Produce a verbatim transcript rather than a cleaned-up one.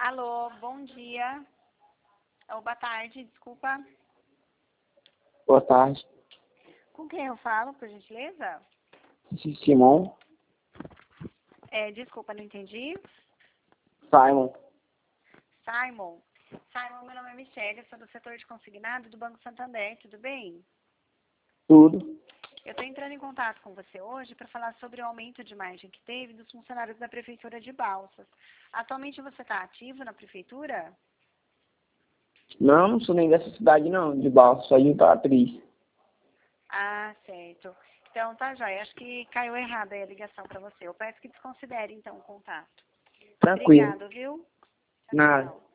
Alô, bom dia. Ou boa tarde, desculpa. Boa tarde. Com quem eu falo, por gentileza? Simon. É, desculpa, não entendi. Simon. Simon. Simon, meu nome é Michelle, eu sou do setor de consignado do Banco Santander, tudo bem? Tudo. Eu estou entrando em contato com você hoje para falar sobre o aumento de margem que teve dos funcionários da Prefeitura de Balsas. Atualmente você está ativo na Prefeitura? Não, não sou nem dessa cidade não, de Balsas, sou de Imperatriz. Ah, certo. Então tá jóia, acho que caiu errado aí a ligação para você. Eu peço que desconsidere então o contato. Tranquilo. Obrigado, viu? Tchau, Nada. tchau.